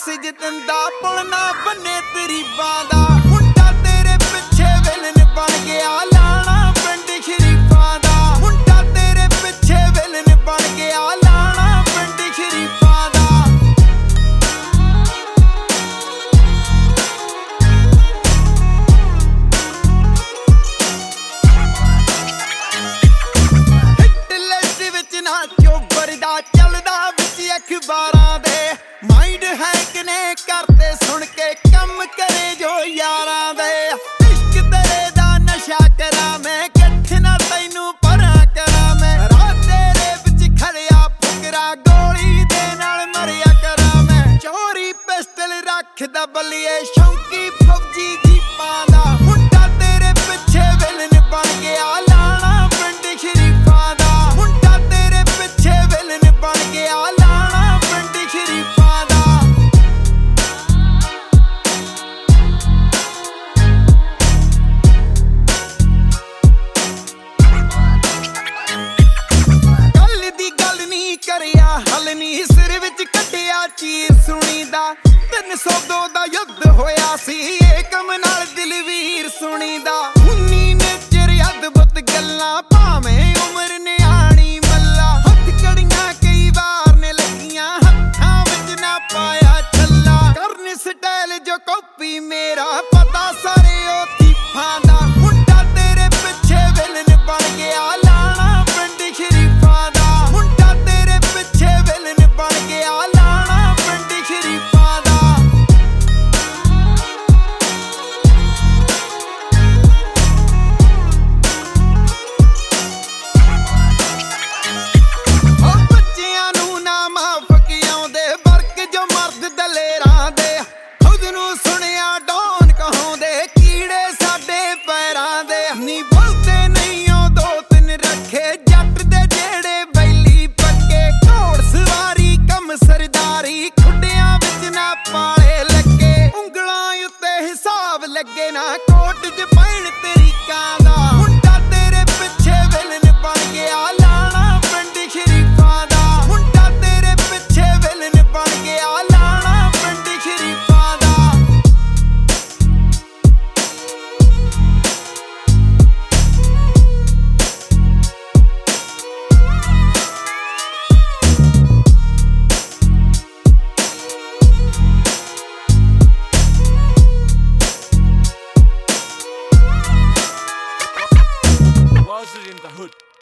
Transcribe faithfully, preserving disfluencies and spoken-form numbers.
Message ਦਿੰਦਾ ਪੁਲ ਨਾ ਬੰਨੇ ਤਰੀਬਾਂ ਦਾ ਮੁੰਡਾ ਤੇਰੇ ਪਿੱਛੇ ਵਿਲਨ ਬਣ ਗਿਆ ਲਾਣਾ ਪਿੰਡ ਸ਼ਰੀਫਾਂ ਦਾ ਮੁੰਡਾ ਤੇਰੇ ਪਿੱਛੇ ਵਿਲਨ ਬਣ ਗਿਆ ਲਾਣਾ ਪਿੰਡ ਸ਼ਰੀਫਾਂ ਦਾ ਚੱਲਦਾ ਵਿੱਚ ਅਖਬਾਰਾਂ ਦੇ ਮਾਈਂਡ ਹੈਕ ਨੇ ਕਰਦੇ ਸੁਣ ਕੇ ਕੰਮ ਕਰੇ ਜੋ ਯਾਰਾਂ ਦੇ ਇਸ਼ਕ ਤੇਰੇ ਦਾ ਨਸ਼ਾ ਕਰਾਂ ਮੈਂ ਕਿੱਥੇ ਨਾ ਤੈਨੂੰ ਪਰਾਂ ਕਰਾਂ ਮੈਂ ਰਾਤ ਤੇਰੇ ਵਿੱਚ ਖੜਿਆ ਫੁਕਰਾ ਗੋਲੀ ਦੇ ਨਾਲ ਮਰਿਆ ਕਰਾਂ ਮੈਂ ਚੋਰੀ ਪਿਸਟਲ ਰੱਖਦਾ ਬੱਲੀਏ ਸ਼ੌਂਕੀ ਫੌਜੀ ਜੀਪਾਂ ਦਾ ਮੁੰਡਾ ਤੇਰੇ ਪਿੱਛੇ ਵਿਲਨ ਬਣ ਗਿਆ ਲਾਣਾ ਪਿੰਡ ਸ਼ਰੀਫਾਂ ਦਾ ਮੁੰਡਾ ਤੇਰੇ ਪਿੱਛੇ ਵਿਲਨ ਬਣ ਗਿਆ ਲਾਣਾ ਪਿੰਡ ਸ਼ਰੀਫਾਂ ਦਾ ਗੱਲ ਦੀ ਗੱਲ ਨਹੀਂ ਕਰਿਆ ਹਲ ਨਹੀਂ ਸਿਰ ਵਿੱਚ ਕੱਢਿਆ ਚੀਰ ਸੁਣੀਦਾ ਤਿੰਨ ਸੌ ਦੋ ਦਾ ਯੁੱਧ ਹੋਇਆ ਸੀ ਏਕਮ ਨਾਲ ਦਿਲਵੀਰ ਸੁਣੀਦਾ ਉਨੀ ਨੇ ਚਿਰ ਅਦਭੁਤ ਗੱਲਾਂ ਭਾਵੇਂ ਉਮਰ ਨਿਆਣੀ ਮੱਲਾ ਹੱਥ ਕੜੀਆਂ ਕਈ ਵਾਰ ਨੇ ਲੱਗੀਆਂ ਹੱਥਾਂ ਵਿੱਚ ਨਾ ਪਾਇਆ ਛੱਲਾ ਕਰਨ ਸਟਾਈਲ ਜੋ ਕਾਪੀ ਮੇਰਾ ਪਤਾ ਸਾਰੇ ਉਹ ਥੀਫਾਂ ਦਾ ਮੁੰਡਾ ਤੇਰੇ ਪਿੱਛੇ ਵਿਲਨ ਬਣ ਗਿਆ ਲਾਣਾ ਪਿੰਡ ਸ਼ਰੀਫਾਂ ਦਾ ਮੁੰਡਾ ਤੇਰੇ ਪਿੱਛੇ ਵਿਲਨ ਬਣ ਗਿਆ ਲਾਣਾ ਪਿੰਡ ਸ਼ਰੀਫਾਂ ਦਾ ਸੁਣਿਆ ਡੌਨ ਕਹਾਉਂਦੇ ਕੀੜੇ ਸਾਡੇ ਪੈਰਾਂ ਦੇ ਨੀ ਬੋਲਦੇ ਨਹੀਂ ਉਹ ਦੋ ਤਿੰਨ ਰੱਖੇ ਜੱਟ ਦੇ ਜਿਹੜੇ ਬੈਲੀ ਪੱਕੇ ਘੋੜ ਸਵਾਰੀ ਕੰਮ ਸਰਦਾਰੀ ਖੁੱਡਿਆਂ ਵਿੱਚ ਨਾ ਪਾਲੇ ਲੱਗੇ ਉਂਗਲਾਂ ਉੱਤੇ ਹਿਸਾਬ ਲੱਗੇ ਨਾ ਕੋਟ 'ਚ ਪੈਣ ਤਰੀਕਾਂ ਦਾ ਮੁੰਡਾ ਤੇਰੇ ਪਿੱਛੇ ਵਿਲਨ ਬਣ ਗਿਆ ਲਾਣਾ ਪਿੰਡ ਸ਼ਰੀਫਾਂ ਦਾ ਮੁੰਡਾ ਤੇਰੇ ਪਿੱਛੇ ਵਿਲਨ ਬਣ ਗਿਆ ਲਾਣਾ ਪਿੰਡ ਸ਼ਰੀਫਾਂ ਦਾ Was it in the hood?